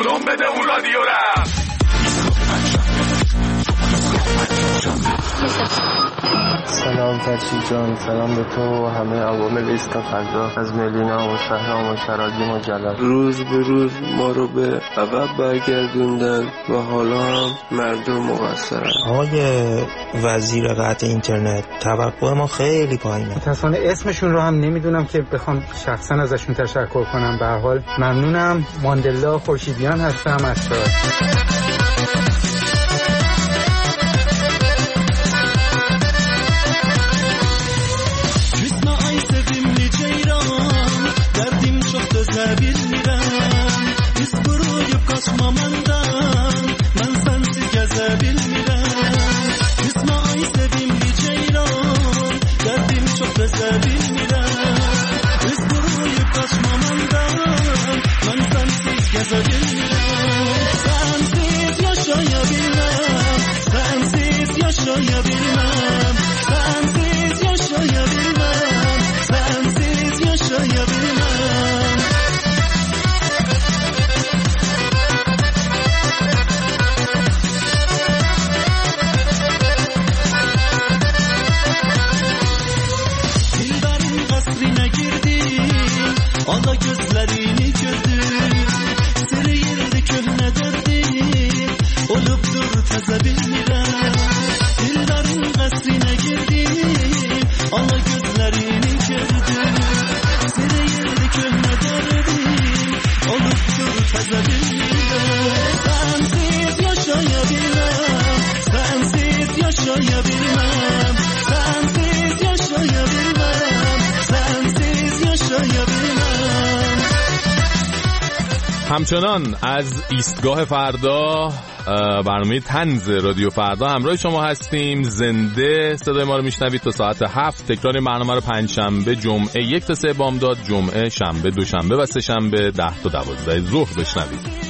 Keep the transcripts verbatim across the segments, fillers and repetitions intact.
بلوم بده اون رادیو را. سلام فرشید جان، سلام به تو و همه عوامل ایستا فردا، از ملینا و شهرام و شراگیم و جلال. روز به روز ما رو به عقب برگردوندن و حالا هم مردم مقصرن. آقای وزیر قطع اینترنت، توقع ما خیلی پایینه. متاسفانه اسمشون رو هم نمیدونم که بخوام شخصا ازشون تشکر کنم. به هر حال ممنونم. ماندلا خورشیدیان هستم از تهران. Zabir miram, biz buruyup kaçmamandan, ben sensiz gezebil miram. İsmail sevimli ceyran, derdim çok da sebil miram. Biz buruyup kaçmamandan, ben sensiz gezebil miram. Sensiz yaşayabilmem, sensiz yaşayabilmem, sensiz yaşayabilmem, sensiz yaşayabilmem. Ana gözlerini gördüm, sırıyırdı köhne derdim, olup dur teze bilmirem. Dildarın kasrine girdim, ana gözlerini gördüm, sırıyırdı köhne derdim, olup dur teze bilmirem. Sensiz yaşayabilmem, sensiz yaşayabilmem, sensiz yaşayabilmem, sensiz yaşayabilmem. همچنان از ایستگاه فردا، برنامه طنز رادیو فردا همراه شما هستیم. زنده صدای ما رو میشنوید تا ساعت هفت. تکرار برنامه رو پنجشنبه، جمعه یک تا سه بامداد، جمعه شنبه، دوشنبه و سه شنبه ده تا دوازده ظهر بشنوید.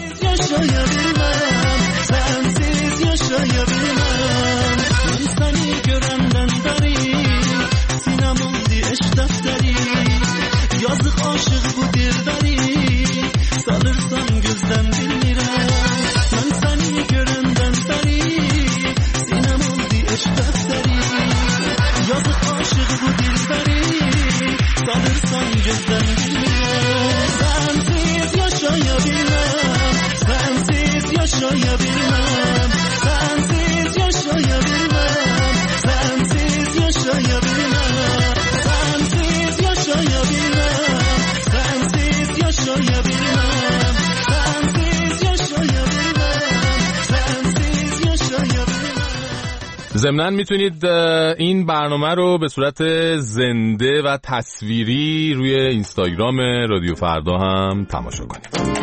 Yazık aşık bu dirdari, salırsan gözden bilmirem. Ben seni görenden beri, sinem oldu eş defteri. Yazık aşık bu dirdari, salırsan gözden bilmirem. Sensiz yaşayabilmem, sensiz yaşayabilmem, sensiz yaşayabilmem, sensiz yaşayabilmem, sensiz yaşayabilmem. ضمناً میتونید این برنامه رو به صورت زنده و تصویری روی اینستاگرام رادیو فردا هم تماشا کنید.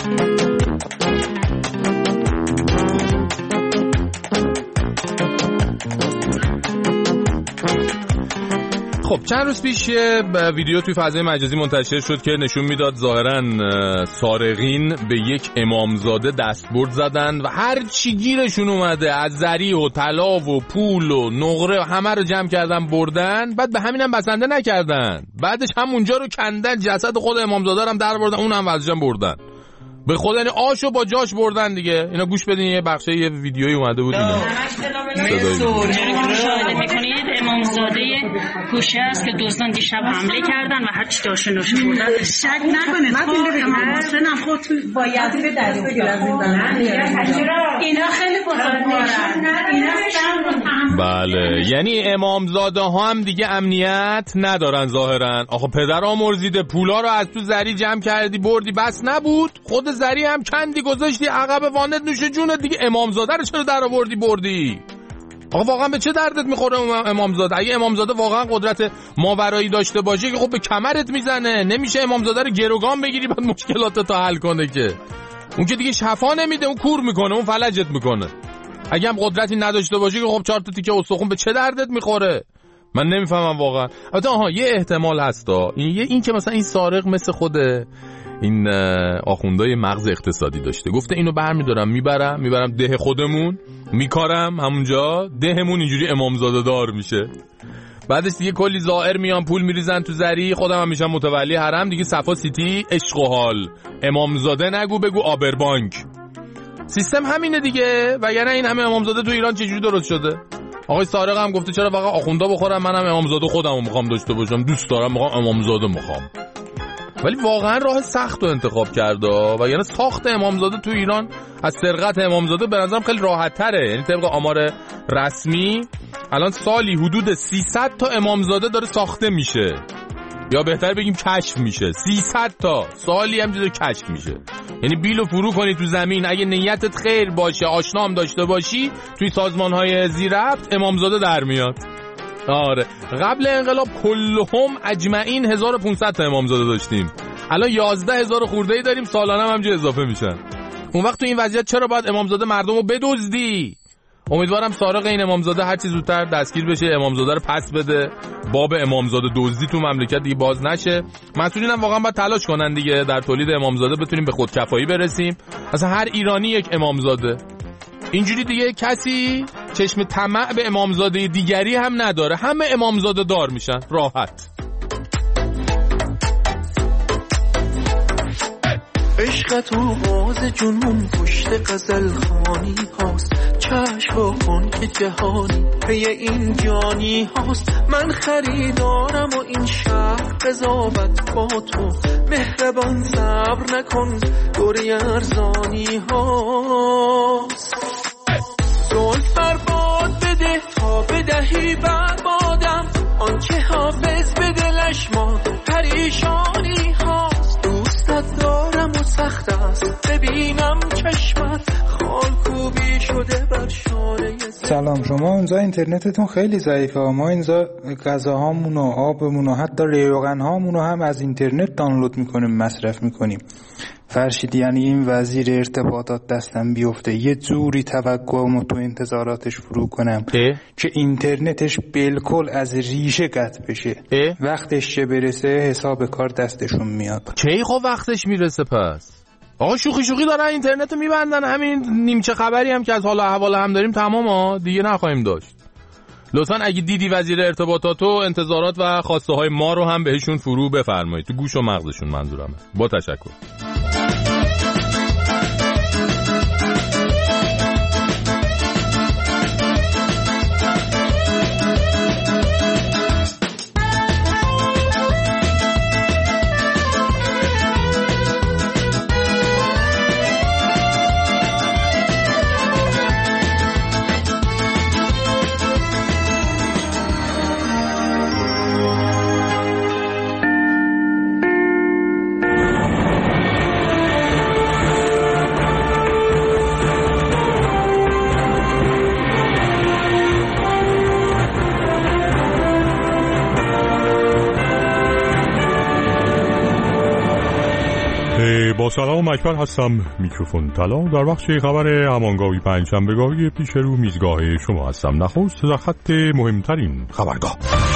خب چند روز پیش ویدیو توی فضای مجازی منتشر شد که نشون میداد ظاهراً سارقین به یک امامزاده دستبرد زدن و هر چی گیرشون اومده از زری و طلا و پول و نقره همه رو جمع کردن بردن. بعد به همینم بسنده نکردن، بعدش همونجا رو کندن، جسد خود امامزاده رو هم در بردن، اون هم وزجم بردن. به خدا یعنی آشو با جاش بردن دیگه. اینا گوش بدین، یه بخشه یه ویدیویی اومده بود اینا. مشاهده میکنید امامزاده کوشه است که دزدان دیشب حمله کردن و هر چی داشته نوشه بردن. شک نکنید حسنم خودتون باید به درو اینا خیلی بزرگوارن. بله، یعنی امامزاده ها هم دیگه امنیت ندارن ظاهرا. آخه پدر آمرزیده، پولا رو از تو زری جمع کردی بردی بس نبود، خود زری هم کندی گذاشتی عقب وانت نوش جونت دیگه. امامزاده رو چرا در آوردی بردی؟ آقا واقعا به چه دردت میخوره امامزاده؟ اگه امامزاده واقعا قدرت ماورایی داشته باشه که خب به کمرت میزنه، نمیشه امامزاده رو گروگان بگیری بعد مشکلاتت تا حل کنه که. اون که دیگه شفا نمیده، اون کور میکنه، اون فلجت میکنه. اگه هم قدرتی نداشته باشه که خب چهار تا تیکه استخون به چه دردت میخوره؟ من نمیفهمم واقعا. البته آها یه احتمال هستا، این یه این که مثلا این سارق مثل خود این آخوندای مغز اقتصادی داشته، گفته اینو برمیدارم میبرم میبرم ده خودمون میکارم همونجا، دهمون اینجوری امامزاده دار میشه. بعدش دیگه کلی زائر میان پول میریزن تو زری، خودم هم میشم متولی حرم دیگه. صفا سیتی عشق و حال، امامزاده نگو بگو آبربانک. سیستم همینه دیگه، وگرنه این همه امامزاده تو ایران چجوری درست شده؟ آقای سارق هم گفته چرا فقط آخوندا بخورم، منم امامزاده خودمو میخوام داشته باشم، دوست دارم میخوام امامزاده میخوام. ولی واقعا راه سخت رو انتخاب کرده، وگرنه ساخت امامزاده تو ایران از سرقت امامزاده به نظرم خیلی راحت تره. یعنی طبق آمار رسمی الان سالی حدود سیصد تا امامزاده داره ساخته میشه، یا بهتر بگیم کشف میشه. سیصد تا سالی همینجوری کشف میشه. یعنی بیلو فرو کنی تو زمین، اگه نیتت خیر باشه، آشنام داشته باشی، توی سازمان‌های زیرربط امامزاده در میاد. آره قبل انقلاب کلهم اجمعین هزار و پانصد تا امامزاده داشتیم، الان یازده هزار خورده‌ای داریم، سالانه هم همینجوری اضافه میشن. اون وقت تو این وضعیت چرا باید امامزاده مردمو بدزدی؟ امیدوارم سارق این امامزاده هر چی زودتر دستگیر بشه، امامزاده رو پس بده، باب امامزاده دزدی تو مملکت دیگه باز نشه. مسئولین هم واقعا باید تلاش کنن دیگه، در تولید امامزاده بتونیم به خودکفایی برسیم. اصلا هر ایرانی یک امامزاده، اینجوری دیگه کسی چشم طمع به امامزاده دیگری هم نداره، همه امامزاده دار میشن راحت. عشقت و غاز جنون پشت غزل خانی هاست، چشم و خون که جهانی پی این جانی هاست. من خریدارم و این شهر قضاوت با تو، مهربان صبر نکن دوری ارزانی هاست. زلف برباد بده تا بدهی بربادم، آنچه حافظ به دلش ما پریشانی هاست. دوستت دارم و سخت است ببینم چشمت خال کوبی شده بر شانه. سلام، شما اونجا اینترنتتون خیلی ضعیفه، ما اینجا غذاهامون و آبمون و حتی ریوغنهامون رو هم از اینترنت دانلود میکنیم مصرف میکنیم. فرشید یعنی این وزیر ارتباطات دستم بیفته یه جوری توقعمو تو انتظاراتش فرو کنم اه؟ که اینترنتش بالکل از ریشه قطع بشه. اه؟ وقتش چه برسه حساب کار دستشون میاد. کی خب وقتش میرسه پس؟ آقا شوخی شوخی دارن اینترنتو میبندن، همین نیمچه خبری هم که از حال احوال هم داریم تمام ها دیگه نخواهیم داشت. لطفاً اگه دیدی وزیر ارتباطات و انتظارات و خواسته های ما رو هم بهشون فرو بفرمایید، تو گوش و مغزشون منظورمه. با تشکر. با سلام اکبر هستم، میکروفون طلا. در بخش خبر همانگاوی پنجشنبه‌گاهی پیش رو میزگاه شما هستم. نخست در خط مهمترین خبرگاه.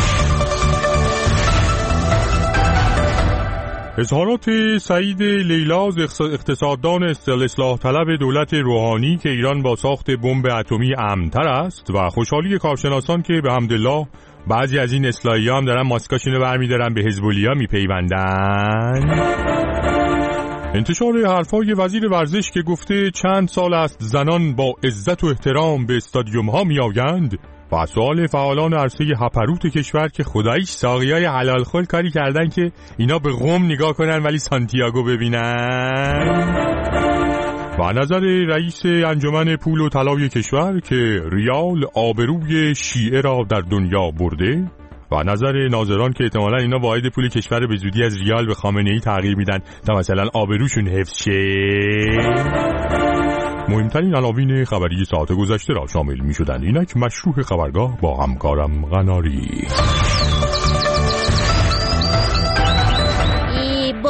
اظهارات سعید لیلا از اقتصاددان اصلاح طلب دولت روحانی که ایران با ساخت بمب اتمی امن‌تر است و خوشحالی کارشناسان که به حمدالله بعضی از این اصلاحی‌ها هم دارن ماسکاشونو برمی‌دارن به حزب‌الله میپیوندن. انتشار حرفای وزیر ورزش که گفته چند سال است زنان با عزت و احترام به استادیوم ها می آیند و سوال فعالان عرصه هپروت کشور که خداییش ساقیای حلال خور کاری کردن که اینا به قم نگاه کنن ولی سانتیاگو ببینن. و نظر رئیس انجمن پول و طلای کشور که ریال آبروی شیعه را در دنیا برده و نظر ناظران که احتمالاً اینا واحد پول کشور به زودی از ریال به خامنه‌ای تغییر میدن تا مثلا آبروشون حفظ شه. مهمترین عناوین خبری ساعت گذشته را شامل می‌شدند. اینک مشروع خبرگاه با همکارم قناری. با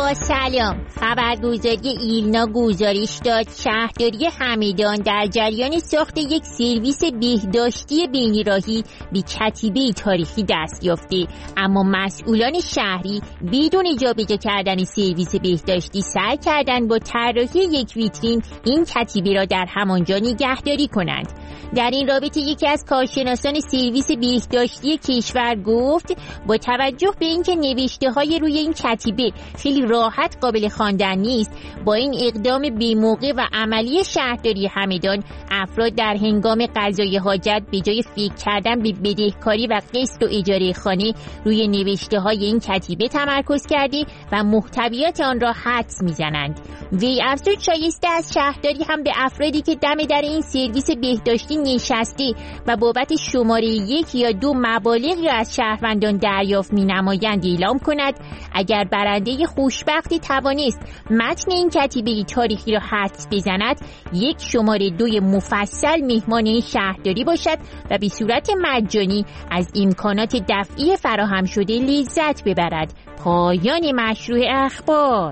با سلام. خبرگزاری ایلنا گزارش داد شهرداری همدان در جریان ساخت یک سرویس بهداشتی بینراهی به کتیبه تاریخی دست یافته، اما مسئولان شهری بدون جابجا کردن سرویس بهداشتی سعی کردند با طراحی یک ویترین این کتیبه را در همانجا نگهداری کنند. در این رابطه یکی از کارشناسان سرویس بهداشتی کشور گفت با توجه به اینکه نوشته‌های روی این کتیبه خیلی راحت قابل خواندن نیست، با این اقدام بی‌موقع و عملی شهرداری همدان افراد در هنگام قضای حاجت به جای فکر کردن به بدهکاری و قسط و اجاره خانه روی نوشته‌های این کتیبه تمرکز کرده و محتویات آن را حدس می‌زنند. وی افزود شایسته از شهرداری هم به افرادی که دم در این سرویس بهداشتی نشسته و بابت شماره یک یا دو مبالغی را از شهروندان دریافت می‌نمایند اعلام کند اگر برنده خوشبختی توانست متن این کتیبه تاریخی را حدس بزند، یک شماره دوی مفصل مهمان این شهرداری باشد و به صورت مجانی از امکانات دفعی فراهم شده لذت ببرد. پایان مشروع اخبار.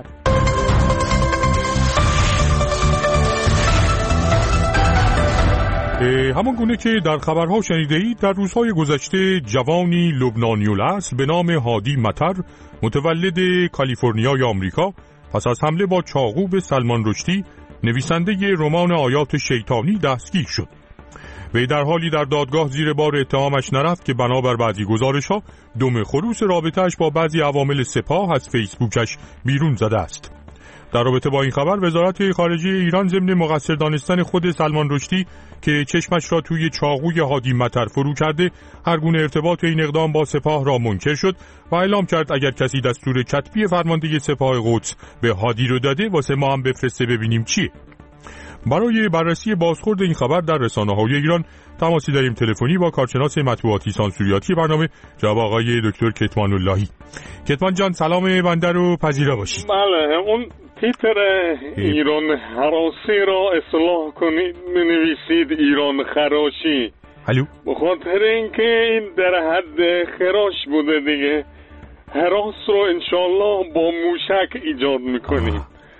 همان گونه که در خبرها شنیده اید، در روزهای گذشته جوانی لبنانی الاصل به نام هادی مطر متولد کالیفرنیای آمریکا پس از حمله با چاقو به سلمان رشدی نویسنده رمان آیات شیطانی دستگیر شد. وی در حالی در دادگاه زیر بار اتهامش نرفت که بنابر بعضی گزارش‌ها دم خروس رابطه‌اش با بعضی عوامل سپاه از فیسبوکش بیرون زده است. در رابطه با این خبر وزارت خارجه ایران ضمن مقصر دانستن خود سلمان رشدی که چشمش را توی چاقوی هادی مطر فرو کرده هر گونه ارتباط این اقدام با سپاه را منکر شد و اعلام کرد اگر کسی دستور کتبی فرمانده سپاه قدس به هادی رو داده واسه ما هم بفرسته ببینیم چیه. برای بررسی بازخورد این خبر در رسانه‌های ایران تماسی داریم تلفنی با کارشناس مطبوعاتی سانسوریاتی برنامه جناب آقای دکتر کتمان اللهی. کتمان جان سلام بنده رو پذیرا باشید. بله، اون تیتر ایران هراسی را اصلاح کنید بنویسید ایران خراشی. الو، به خاطر اینکه این در حد خراش بوده دیگه، هراس رو انشالله با موشک ایجاد میکنیم.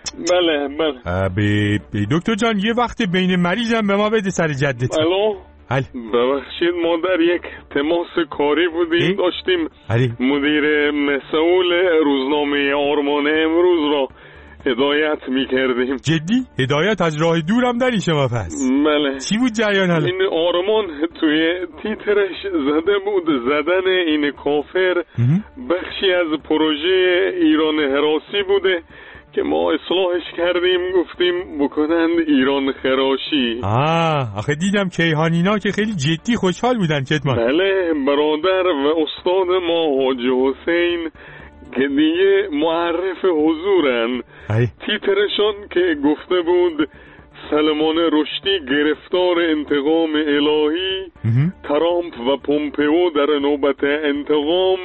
بله بله. به دکتر جان یه وقت بین مریضم به ما بده سر جدت. الو. هل. ببخشید ما در یک تماس کاری بودیم اه؟ داشتیم هلی. مدیر مسئول روزنامه آرمان امروز را هدایت میکردیم. جدی؟ هدایت از راه دورم داری شما پس؟ بله. چی بود جریان حالا؟ این آرمان توی تیترش زده بود زدن این کافر بخشی از پروژه ایران هراسی بوده که ما اصلاحش کردیم گفتیم بکنند ایران خراشی. آه آخه دیدم کیهانینا که خیلی جدی خوشحال بودن کتمان. بله برادر و استاد ما حاج حسین که دیگه معرف حضورن. ای. تیترشون که گفته بود سلمان رشدی گرفتار انتقام الهی، ترامپ و پومپئو در نوبت انتقام،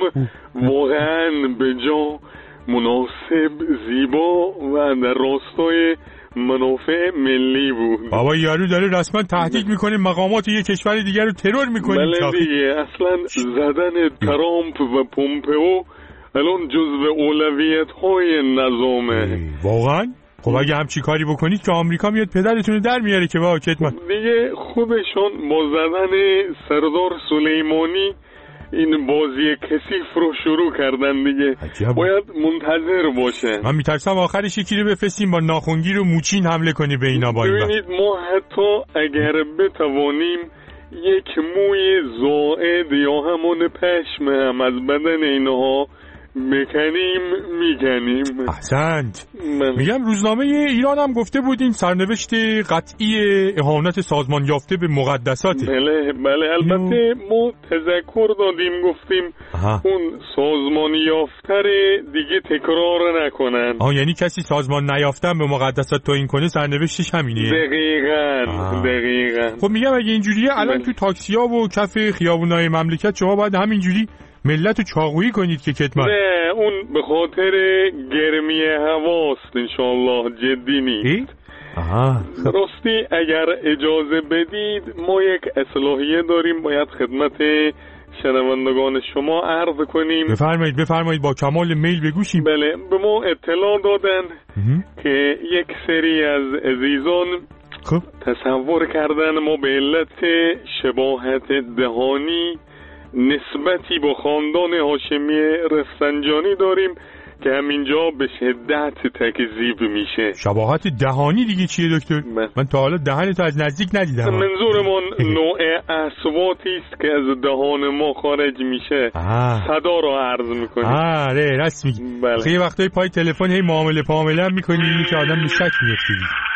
واقعا به جا مناسب، زیبا و در راستای منافع ملی بود. بابا یارو داره رسما تهدید میکنه مقامات یک کشور دیگر رو ترور میکنه. بله دیگه، اصلا زدن ترامپ و پومپئو الان جزو اولویت های نظامه. واقعا؟ خب اگه همچی کاری بکنید که آمریکا میاد پدرتون رو در میاره که با کتمان. دیگه خودشون با زدن سردار سلیمانی این بازی کثیف رو شروع کردن دیگه. عجب. باید منتظر باشه. من میترسم آخرش یکی رو بفرستیم با ناخنگیر و موچین حمله کنی به اینا. با ببینید ما حتی اگر بتوانیم یک موی زائد یا همون پشم هم از بدن اینها میکنیم میکنیم. احسنت. میگم روزنامه ایران هم گفته بود این سرنوشت قطعی اهانت سازمان یافته به مقدساته. بله بله البته ما تذکر دادیم گفتیم aha. اون سازمان یافته دیگه تکرار نکنن. آه یعنی کسی سازمان نیافتن به مقدسات توهین کنه سرنوشتش همینه. دقیقاً آه. دقیقاً. خب میگم اگه اینجوریه الان بله. تو تاکسی‌ها و کف خیابونای مملکت شما باید همینجوری ملت چاقویی کنید که کتمان. نه اون به خاطر گرمی هواست انشالله، جدی نیست. آها. راستی اگر اجازه بدید ما یک اصلاحیه داریم باید خدمت شنوندگان شما عرض کنیم. بفرمایید بفرمایید با کمال میل بگوشیم. بله، به ما اطلاع دادن که یک سری از عزیزان خب تصور کردن ما به علت شباهت دهانی نسبتی با خاندان هاشمی رفسنجانی داریم که همینجا به شدت تکذیب میشه. شباهت دهانی دیگه چیه دکتر؟ من, من تا حالا دهنتو از نزدیک ندیدم. منظورمون نوع اصواتی است که از دهان ما خارج میشه. آه. صدا رو عرض میکنیم. آره راست میگی. بله. خیلی وقتای پای تلفن هی معامله پامله هم میکنی اینی که آدم به شک میفته.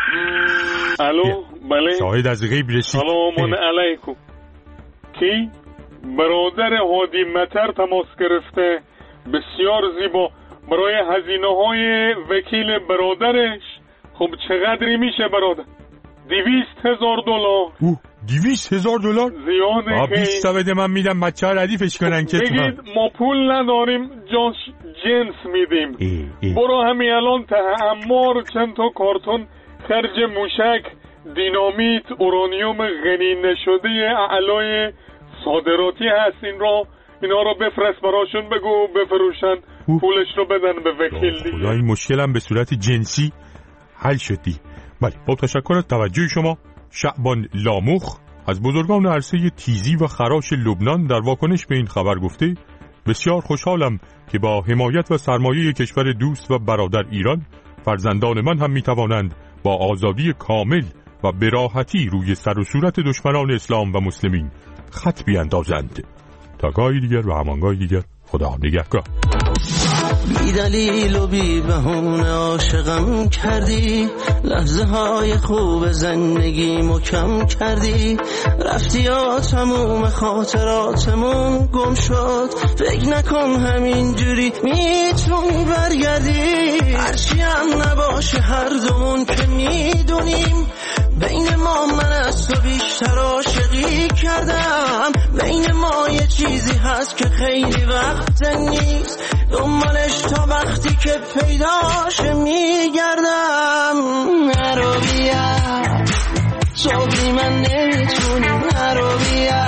الو بله شاهد از غیب رسید. سلام علیکم. کی؟ برادر هادی مطر تماس گرفته، بسیار زیبا، برای هزینه های وکیل برادرش. خب چقدری میشه برادر؟ دویست هزار دلار. اوه دویست هزار دلار؟ زیاده که بیست تا بده من میدم بچه ها ردیفش کنن که بگید ما پول نداریم جاش جنس میدیم. ای ای. برو همین الان ته امار چند تا کارتون خرج موشک، دینامیت، اورانیوم غنی نشده اعلای صادراتی هست، این را اینا رو بفرست براشون، بگو بفروشن پولش رو بدن به وکیل دیگه. خدا این مشکلم به صورت جنسی حل شدی. بله با تشکر از توجه شما. شعبان لاموخ از بزرگان عرصه تیزی و خراش لبنان در واکنش به این خبر گفته بسیار خوشحالم که با حمایت و سرمایه کشور دوست و برادر ایران فرزندان من هم میتوانند با آزادی کامل و براحتی روی سر و صورت دشمنان اسلام و مسلمین خط بیاندازند. تا گاهی دیگر و همانگاهی دیگر، خدا نگهدار. بی دلیل و بی بهونه عاشقم کردی، لحظه های خوب زندگیمو کم کردی، رفتی یا تموم خاطراتمون گم شد، فکر نکن همین جوری میتونی برگردی، هرچی هم نباشه هر دومون که میدونیم بین ما من از تو بیشتر عاشقی کردم، بین ما یه چیزی هست که خیلی وقت نیست، دنبالش تا وقتی که پیداش میگردم. نرو بیا تو بی من نمیتونی، نرو بیا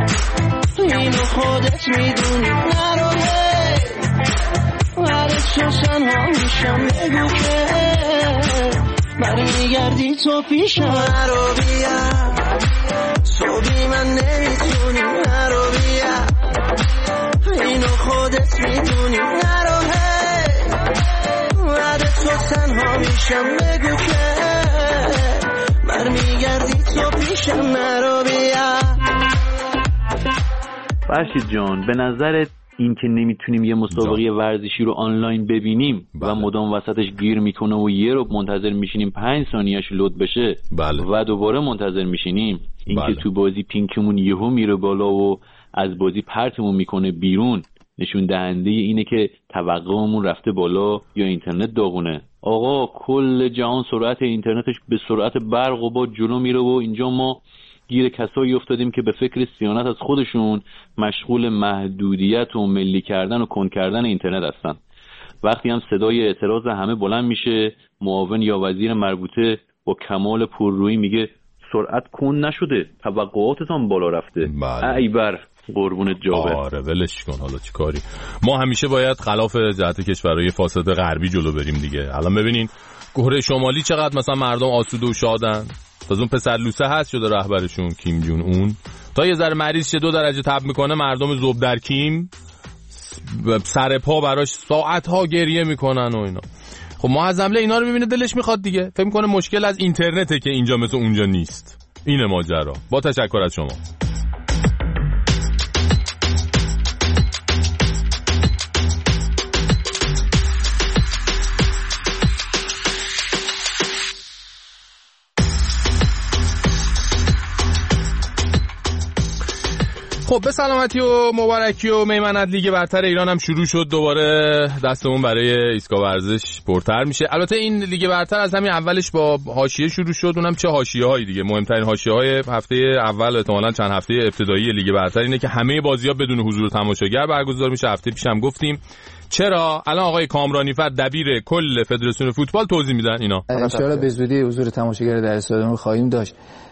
اینو خودت میدونی، نرو بیا برای تو تنها میشم، بگو که برمیگردی تو پیشم. نرو بیا تو بی من نمیتونی، نرو بیا اینو خودت میدونی، نرو هی بعد تو تنها میشم، بگو که برمیگردی تو پیشم، نرو بیا. فرشید جان به نظرت این که نمیتونیم یه مسابقه ورزشی رو آنلاین ببینیم بله. و مدام وسطش گیر میکنه و یه رو منتظر میشینیم پنج ثانیه‌اش لود بشه بله. و دوباره منتظر میشینیم، این بله. که تو بازی پینکمون یهو میره بالا و از بازی پرتمون میکنه بیرون، نشون دهنده اینه که توقعمون رفته بالا یا اینترنت داغونه. آقا کل جهان سرعت اینترنتش به سرعت برق و باد جلو میره و اینجا ما گیر کسایی افتادیم که به فکر صیانت از خودشون مشغول محدودیت و ملی کردن و کند کردن اینترنت هستن. وقتی هم صدای اعتراض همه بلند میشه، معاون یا وزیر مربوطه با کمال پررویی میگه سرعت کند نشده، توقعاتتان بالا رفته. بله. ای بر قربونت جابر. آره ولش کن، حالا چی کاری؟ ما همیشه باید خلاف جهت کشورهای فاسد غربی جلو بریم دیگه. الان ببینین کره شمالی چقدر مثلا مردم آسوده و شادن، از اون پسر لوسه هست شده رهبرشون کیم جون اون، تا یه ذره مریض شه دو درجه تب میکنه مردم زوب در کیم سر پا براش ساعت ها گریه میکنن و اینا. خب ما از حمله اینا رو میبینه دلش میخواد دیگه، فکر میکنه مشکل از اینترنته که اینجا مثل اونجا نیست. اینه ماجرا. با تشکر از شما. خب به سلامتی و مبارکی و میمنت لیگ برتر ایران هم شروع شد دوباره، دستمون برای ایستگاه ورزش پرتر میشه. البته این لیگ برتر از همین اولش با حاشیه شروع شد، اونم چه حاشیه‌هایی دیگه. مهمترین حاشیه‌های هفته اول احتمالاً چند هفته ابتدایی لیگ برتر اینه که همه بازی‌ها بدون حضور تماشاگر برگزار میشه. هفته پیشم گفتیم چرا. الان آقای کامرانیفر دبیر کل فدراسیون فوتبال توضیح میدن اینا. ان شاءالله به زودی حضور تماشاگر در استادیوم خواهیم داشت.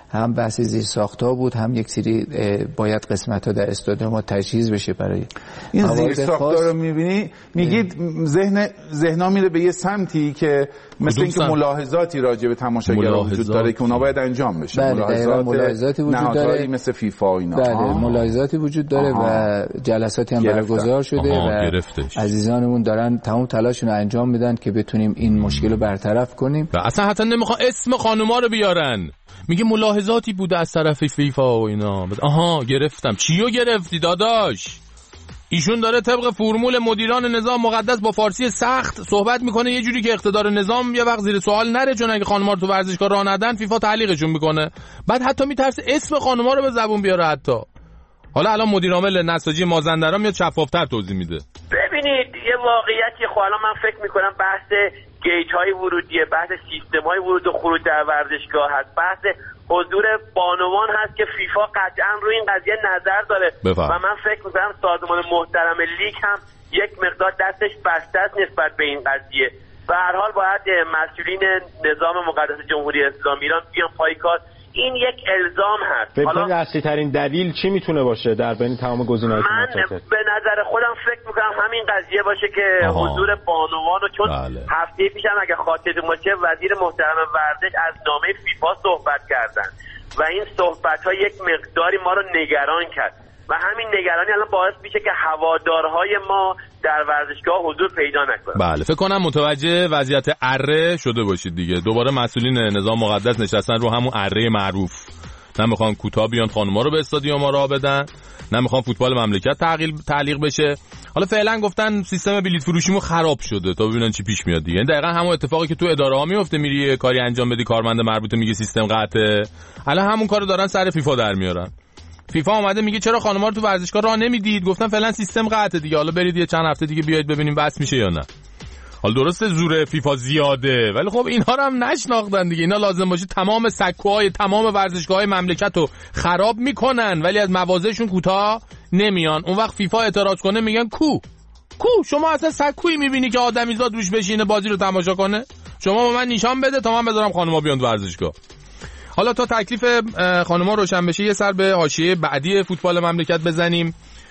هم بحث زیر ساخت‌ها بود، هم یک سری باید قسمت‌ها در استادیوم تجهیز بشه برای این زیر ساخت‌ها رو می‌بینی میگید ذهن ذهنا میره به یه سمتی که مثل اینکه ملاحظاتی راجع به تماشاگرها وجود داره که اونا باید انجام بشه. بله ملاحظات ملاحظاتی وجود داره مثل فیفا و اینا. بله ملاحظاتی وجود داره آها. و جلساتی هم برگزار شده آها. و گرفتش. عزیزانمون دارن تمام تلاششون رو انجام میدن که بتونیم این مشکل رو برطرف کنیم. و اصلا حتی نمیخوان اسم خانوما رو بیارن. میگه ملاحظاتی بوده از طرف فیفا و اینا. آها گرفتم. چیو گرفتی داداش؟ ایشون داره طبق فرمول مدیران نظام مقدس با فارسی سخت صحبت میکنه یه جوری که اقتدار نظام یه وقت زیر سوال نره، چون اگه خانم‌ها رو تو ورزشگاه راه ندن فیفا تعلیقشون میکنه. بعد حتی میترسه اسم خانم‌ها رو به زبون بیاره. حتی حالا الان مدیر عامل نساجی مازندران میاد شفافتر توضیح میده. ببینید یه واقعیتی خب الان من فکر میکنم بحث گیت های ورودیه، بحث سیستم های ورود و خروج در ورزشگاه هست، بحث حضور بانوان هست که فیفا قطعا روی این قضیه نظر داره بفهم. و من فکر میکنم سازمان محترم لیگ هم یک مقدار دستش بسته است نسبت به این قضیه. به هر حال باید مسئولین نظام مقدس جمهوری اسلامی ایران بیان پای کار. این یک الزام هست. حالا اصلی ترین دلیل چی میتونه باشه در بین تمام گزینه‌های من به نظر خودم فکر میکنم همین قضیه باشه که آها. حضور بانوان و چون بله. هفته پیش هم اگه خاطرتون باشه وزیر محترم ورزش از نامه فیفا صحبت کردن و این صحبت‌ها یک مقداری ما رو نگران کرد و همین نگرانی الان باعث میشه که هوادارهای ما در ورزشگاه حضور پیدا نکنه. بله فکر کنم متوجه وضعیت اره شده باشید دیگه. دوباره مسئولین نظام مقدس نشستن رو همون اره معروف. نمیخوان کوتاه بیان خانوما رو به استادیوم راه بدن، نمیخوان فوتبال مملکت تعلیق تعلیق بشه. حالا فعلا گفتن سیستم بلیط فروشیمون خراب شده تا ببینن چی پیش میاد دیگه. این دقیقاً همون اتفاقی که تو اداره ها میفته، میری کاری انجام بدی کارمند مربوطه میگه سیستم قطعه. الان همون کارو دارن سر فیفا در میارن. فیفا اومده میگه چرا خانم‌ها رو تو ورزشگاه راه نمیدید؟ گفتن فعلا سیستم قطعه دیگه، حالا برید یه چند هفته دیگه بیاید ببینیم بس میشه یا نه. حالا درسته زور فیفا زیاده ولی خب اینها رو هم نشناختن دیگه. اینا لازم باشه تمام سکوهای تمام ورزشگاه‌های مملکت رو خراب میکنن ولی از مواضعشون کوتاه نمیان. اون وقت فیفا اعتراض کنه میگن کو کو شما اصلا سکویی میبینی که آدمیزاد روش بشینه بازی رو تماشا کنه؟ شما به من نشان بده تا من بذارم خانم‌ها بیان ورزشگاه. حالا تا تکلیف خانم‌ها روشن بشه یه سر به حاشیه بعدی فوتبال مملکت بزنیم.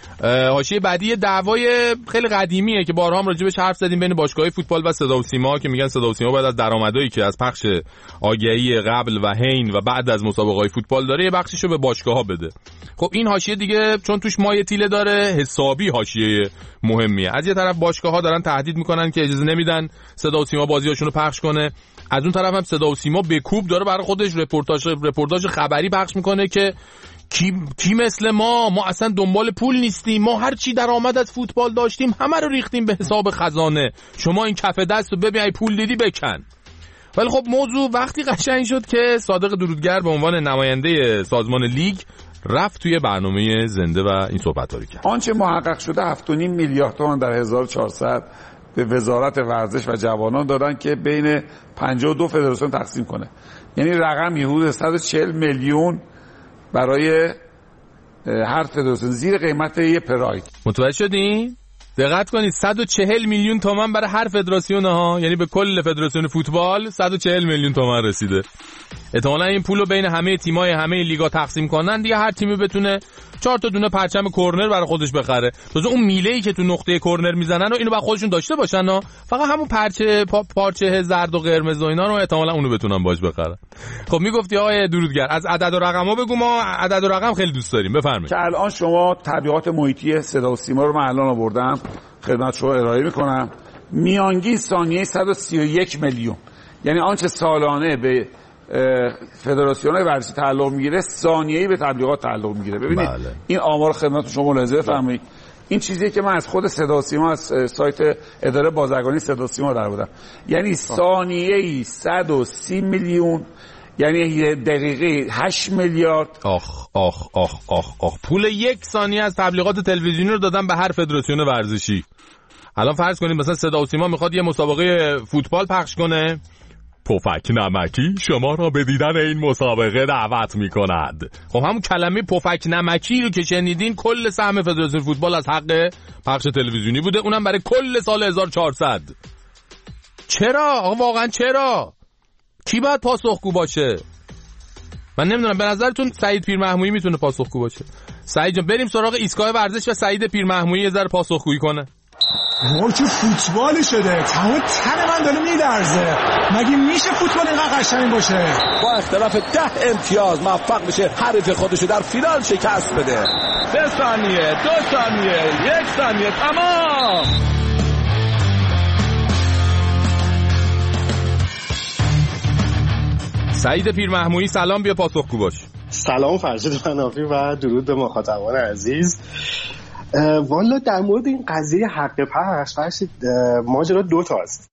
حاشیه بعدی دعوای خیلی قدیمیه که بارها هم راجبش حرف زدیم بین باشگاه‌های فوتبال و صدا و سیما که میگن صدا و سیما باید از درآمدایی که از پخش آگهی قبل و حین و بعد از مسابقه‌های فوتبال داره یه بخشیشو به باشگاه‌ها بده. خب این حاشیه دیگه چون توش مایه تیله داره حسابی حاشیه مهمیه. از یه طرف باشگاه‌ها دارن تهدید میکنن که اجازه نمیدن صدا و سیما بازیاشونو پخش کنه، از اون طرف هم صدا و سیما به کوب داره برای خودش رپورتاج رپورتاج خبری پخش میکنه که کی کی مثل ما ما اصلا دنبال پول نیستیم، ما هر چی درآمد از فوتبال داشتیم همه رو ریختیم به حساب خزانه، شما این کف دست رو ببین پول دیدی بکن. ولی خب موضوع وقتی قشنگ شد که صادق درودگر به عنوان نماینده سازمان لیگ رفت توی برنامه زنده و این صحبت‌ها رو کرد. آنچه محقق شده هفت و نیم میلیارد تومان در هزار و چهارصد به وزارت ورزش و جوانان دادن که بین پنجاه و دو فدراسیون تقسیم کنه. یعنی رقم حدود صد و چهل میلیون برای هر فدراسیون زیر قیمت یه پراید. متوجه شدین؟ دقت کنید صد و چهل میلیون تومان برای هر فدراسیون ها، یعنی به کل فدراسیون فوتبال صد و چهل میلیون تومان رسیده. احتمالاً این پولو بین همه تیم‌های همه لیگا تقسیم کنن دیگه، هر تیمی بتونه چهار تا دونه پرچم کرنر برای خودش بخره. تازه اون میله‌ای که تو نقطه کرنر میزنن و اینو با خودشون داشته باشن ها. فقط همون پرچه پا، پارچه زرد و قرمز و اینا رو احتمالاً اونو بتونن باش بخرن. خب میگفتی آقای درودگر از عدد و رقم‌ها بگو، ما عدد و رقم خیلی دوست داریم. بفرمایید. که الان شما تبلیغات محیطی صدا و سیما رو من الان آوردم خدمت شما ارائه میکنم. میانگین ثانیه صد و سی و یک میلیون، یعنی آنچه سالانه به فدراسیون ورزشی تعلق میگیره ثانیه‌ای به تبلیغات تعلق میگیره. ببینید بله. این آمار خدمت شما ملاحظه بفرمایید. این چیزیه که من از خود صدا و سیما از سایت اداره بازرگانی صدا و سیما در بودم، یعنی ثانیه‌ای صد و سی میلیون، یعنی دقیقه هشت میلیارد. آخ آخ آخ آخ آخ پول یک ثانیه از تبلیغات تلویزیونی رو دادن به هر فدراسیون ورزشی. الان فرض کنید مثلا صدا و سیما میخواد یه مسابقه فوتبال پخش کنه، پفک نمکی شما را به دیدن این مسابقه دعوت می‌کند. خب همون کلمه پفک نمکی رو که شنیدین کل سهم فدراسیون فوتبال از حق پخش تلویزیونی بوده، اونم برای کل سال هزار و چهارصد. چرا؟ آقا واقعا چرا؟ کی باید پاسخگو باشه؟ من نمیدونم، به نظرتون سعید پیرمحمودی میتونه پاسخگو باشه؟ سعید جان بریم سراغ ایستگاه ورزش و سعید پیرمحمودی یه ذره پاسخگویی کنه. ما که فوتبالی شده، تمام تن من داره میلرزه. مگه میشه فوتبال اینقدر قشنگ باشه؟ با از طرف ده امتیاز موفق بشه حریف خودشو در فینال شکست بده. سه ثانیه، دو ثانیه، یک ثانیه، تمام. سعید پیرمحمودی سلام، بیا پاسخگو باش. سلام فرشید منافی و درود به مخاطبان عزیز. والا در مورد این قضیه حق پخش فرشید ماجرا دو تا است.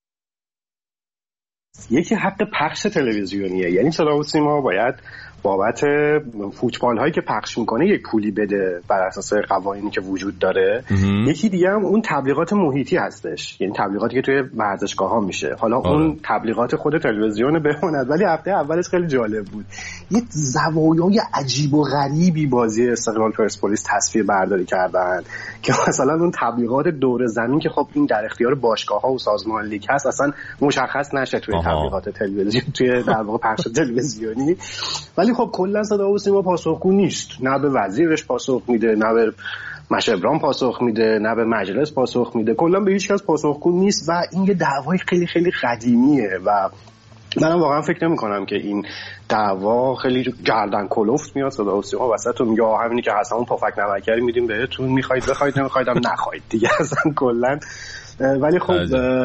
یکی حق پخش تلویزیونیه، یعنی صدا و سیما باید بابت فوتبال هایی که پخش میکنه یک پولی بده بر اساس قوانینی که وجود داره. یکی دیگه هم اون تبلیغات محیطی هستش، یعنی تبلیغاتی که توی ورزشگاه ها میشه. حالا آه. اون تبلیغات خود تلویزیون بماند، ولی هفته اولش خیلی جالب بود. یه زوایای عجیب و غریبی بازی استقلال پرسپولیس تصویر برداری کردن که مثلا اون تبلیغات دور زمین که خب این در اختیار باشگاه ها و سازمان لیگ هست اصلا مشخص نشه توی آه. تبلیغات تلویزیون، توی در واقع پخش تلویزیونی. ولی خب کلا صدا و سیما پاسخگو نیست، نه به وزیرش پاسخ میده، نه به مشبران پاسخ میده، نه به مجلس پاسخ میده، کلا به هیچ کس پاسخگو نیست و این یه دعوای خیلی خیلی قدیمیه و منم واقعا فکر نمی کنم که این دعوا خیلی گردن کلفت میاد صدا و سیما وسط و میگه همینی که هست همون پفک نمکری میدیم بهتون، میخواید بخواید نمیخواید هم نخواید دیگه اصلا کلا. ولی خب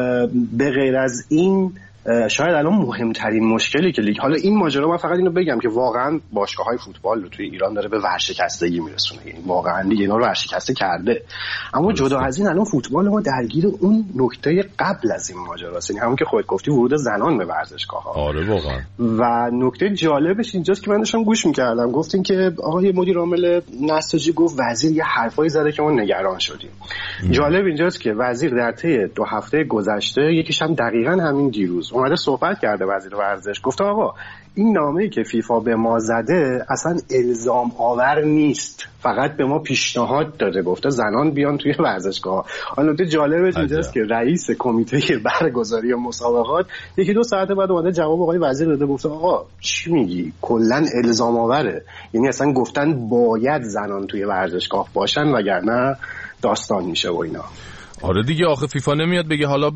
به غیر از این شاید الان مهمترین مشکلی که لیگ، حالا این ماجرا من فقط اینو بگم که واقعا باشگاه‌های فوتبال رو توی ایران داره به ورشکستگی میرسونه، یعنی واقعا دیگه اینا رو ورشکسته کرده. اما جدا از این الان فوتبال ما درگیر اون نکته قبل از این ماجراست، یعنی همون که خودت گفتی ورود زنان به ورزشگاه‌ها. آره واقعا. و نکته جالبش اینجاست که من داشتم گوش می‌کردم، گفتین که آقای مدیر عامل نساجی گفت وزیر یه حرفایی زده که ما نگران شدیم. ام. جالب اینجاست که وزیر در طی دو هفته گذشته، یکیش هم دقیقاً همین دیروز اومده صحبت کرده وزیر ورزش، گفته آقا این نامه‌ای که فیفا به ما زده اصلا الزام آور نیست، فقط به ما پیشنهاد داده، گفته زنان بیان توی ورزشگاه. حالا نکته جالبش اینجاست که رئیس کمیته برگزاری مسابقات یکی دو ساعت بعد اومده جواب آقای وزیر داده، گفته آقا چی میگی، کلا الزام آوره، یعنی اصلا گفتن باید زنان توی ورزشگاه باشن وگرنه داستان میشه و اینا. آره دیگه، آخه فیفا نمیاد بگه حالا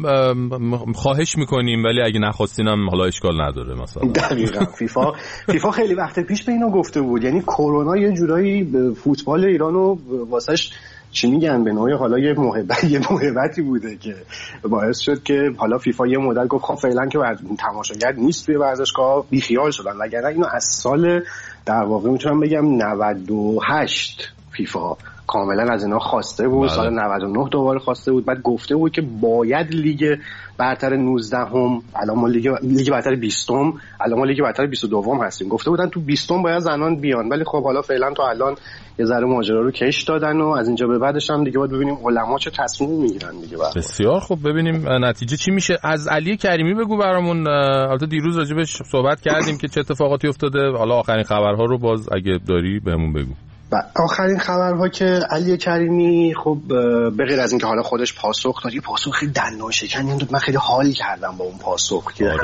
خواهش میکنیم ولی اگه نخواستینم حالا اشکال نداره مثلا. دقیقاً فیفا فیفا خیلی وقت پیش به اینو گفته بود، یعنی کرونا یه جورایی فوتبال ایرانو واسش چی میگن به نوعی حالا یه محبت یه محبتی بوده که باعث شد که حالا فیفا یه مدل گفت خب فعلا که تماشاگر نیست توی ورزشگاه، بیخیال شدن، وگرنه اینو از سال در واقع میتونم بگم نود و هشت فیفا کاملا از اینا خواسته بود. بله. سال نود و نه دوباره خواسته بود، بعد گفته بود که باید لیگ برتر نوزده هم، الان ما لیگ لیگ برتر بیست هم، الان ما لیگ برتر بیست و دو هم هستیم، گفته بودن تو بیست هم باید زنان بیان، ولی خب حالا فعلا تا الان یه ذره ماجرا رو کش دادن و از اینجا به بعدش هم دیگه باید ببینیم علما چه تصمیمی میگیرن دیگه. بسیار خب، ببینیم نتیجه چی میشه. از علی کریمی بگو برامون، البته دیروز راجبش صحبت کردیم که چه اتفاقاتی افتاده، حالا آخرین خبرها رو باز اگه داری بهمون بگو. آخرین خبرها که علی کریمی خب به غیر از اینکه حالا خودش پاسخ داد، یه پاسخ خیلی دندانشکنی داد، من خیلی حال کردم با اون پاسخ که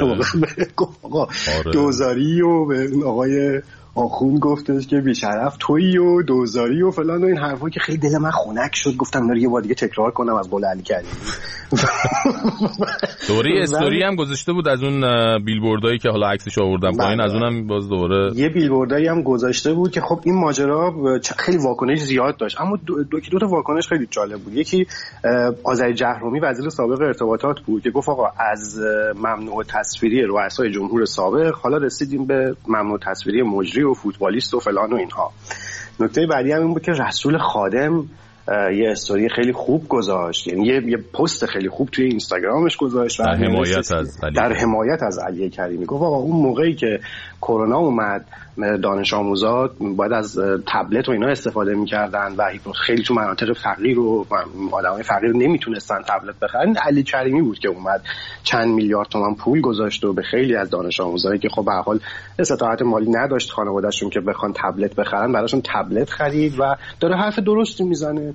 آقا دوزاری و به آقای آخوند گفتش که بیشرف تویی و دوزاری و فلان و این حرفا که خیلی دل من خنک شد، گفتم نره یه بار دیگه تکرار کنم از قول علی کریمی. دوره استوری هم گذاشته بود از اون بیلبوردایی که حالا عکسش آوردم پایین، از اونم باز دوباره یه بیلبوردایی هم گذاشته بود که خب این ماجرا خیلی واکنش زیاد داشت، اما دو, دو, دو تا واکنش خیلی جالب بود. یکی آذر جهرومی وزیر سابق ارتباطات بود که گفت آقا از ممنوع تصویری رؤسای جمهور سابق حالا رسیدیم به ممنوع تصویری مجری و فوتبالیست و فلان و اینها. نکته بعدی هم این بود که رسول خادم یه استوری خیلی خوب گذاشت، یعنی یه, یه پست خیلی خوب توی اینستاگرامش گذاشت در حمایت از علی در حمایت از علی کریمی. گفت آقا اون موقعی که کرونا اومد دانش آموزا باید از تبلت و اینا استفاده می‌کردن و خیلی تو مناطق فقیر و آدمای فقیر نمیتونستن تبلت بخرن، علی کریمی بود که اومد چند میلیارد تومان پول گذاشت و به خیلی از دانش آموزایی که خب به هر حال استطاعت مالی نداشت خانواده‌شون که بخوان تبلت بخرن براشون تبلت خرید و داره حرف درستی میزنه.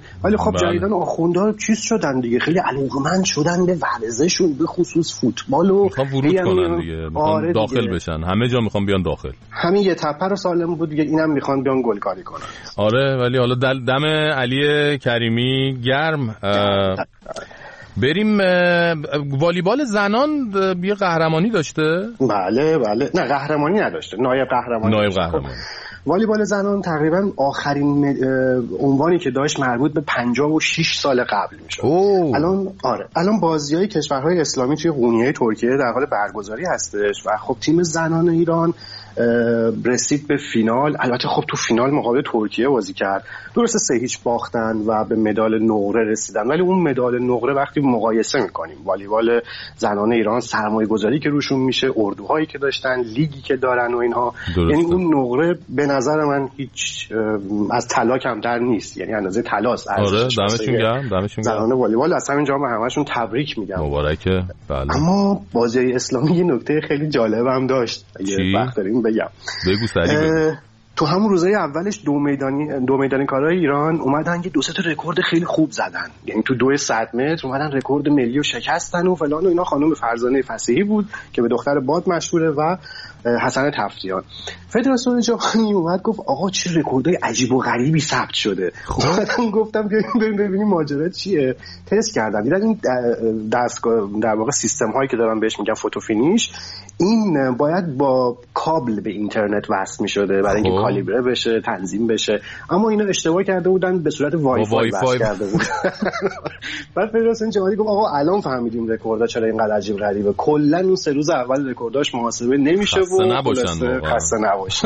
ولی خب جدیدن آخوندها چیز شدن دیگه، خیلی علاقه‌مند شدن به ورزششون، به خصوص فوتبال و میخوان ورود کنن دیگه، میخوان آره داخل دیگه. بشن همه جا میخوان بیان داخل. همین یه تپه رو سالم بود دیگه، اینم میخوان بیان گلکاری کنن. آره ولی حالا دم علی کریمی گرم. بریم والیبال زنان یه قهرمانی داشته؟ بله بله، نه قهرمانی نداشته، نایب قهرمانی. نایب قهرمانی. والیبال زنان تقریبا آخرین عنوانی که داشت مربوط به پنجاه و شش سال قبل میشه. الان آره الان بازی‌های کشورهای اسلامی توی قونیه ترکیه در حال برگزاری هستش و خب تیم زنان ایران رسید به فینال. البته خب تو فینال مقابل ترکیه بازی کرد، درسته سه هیچ باختن و به مدال نقره رسیدن، ولی اون مدال نقره وقتی مقایسه میکنیم والیبال زنان ایران سرمایه گذاری که روشون میشه، اردوهایی که داشتن، لیگی که دارن و اینها، یعنی اون نقره به نظر من هیچ از طلا کمتر نیست، یعنی اندازه طلاست. آره دمشون گرم، دمشون گرم. زنان والیبال از همینجا به همشون تبریک میگم، مبارکه. بله. اما بازی اسلامی یه نکته خیلی جالب هم داشت، اگه وقت داریم بگم. بگو سریع. تو همون روزهای اولش دو میدانی دو میدانی کارهای ایران اومدن یه دو سه تا رکورد خیلی خوب زدن، یعنی تو دو صد متر اومدن رکورد ملی رو شکستن و فلان و اینا. خانم فرزانه فصیحی بود که به دختر باد مشهوره و حسن تفتیان. فدراسیون جهانی اومد گفت آقا چه رکوردای عجیب و غریبی ثبت شده. خودم گفتم بیاین ببینیم ماجرا چیه. تست کردن دیدن این دستگاه در واقع سیستم هایی که دارن بهش میگن فوتو فینیش، این باید با کابل به اینترنت وصل میشده برای اینکه کالیبره بشه، تنظیم بشه، اما اینا اشتباه کرده بودن، به صورت وای فای وصل کرده بودن. بعد فدراسیون جهانی گفت آقا الان فهمیدیم رکوردها چرا اینقدر عجیب غریبه، کلا اون سه روز اول رکورداش محاسبه نمیشه و نباشن خسته نباشن.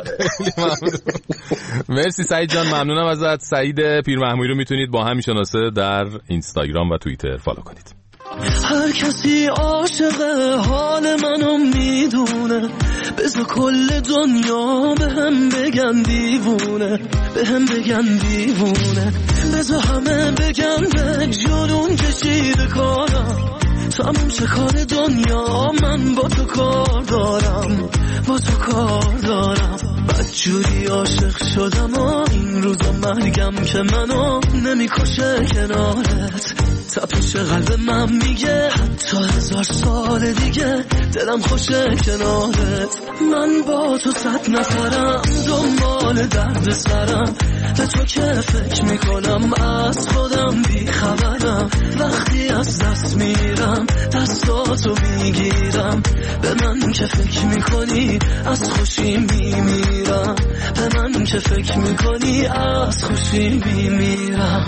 مرسی سعید جان، ممنونم ازت. سعید پیرمحمودی رو میتونید با هم شناسه در اینستاگرام و توییتر فالو کنید. هر کسی عاشق حال منو میدونه، بذار کل دنیا به هم بگن دیوونه، به هم بگن دیوونه، بذار همه بگن به جنون کشیده کارم، تموم شه کار دنیا، من با تو کار دارم، با تو کار دارم. بدجوری عاشق شدم و این روزا مرگم که منو نمیکشه کنارت، تپش قلب من میگه حتی هزار سال دیگه دلم خوشه کنارت. من با تو صد نفرم، دنبال درد سرم، به تو که فکر میکنم از خودم بیخبرم، وقتی از دست میرم دستاتو میگیرم، به من که فکر میکنی از خوشی میمیرم، به من که فکر میکنی از خوشی میمیرم.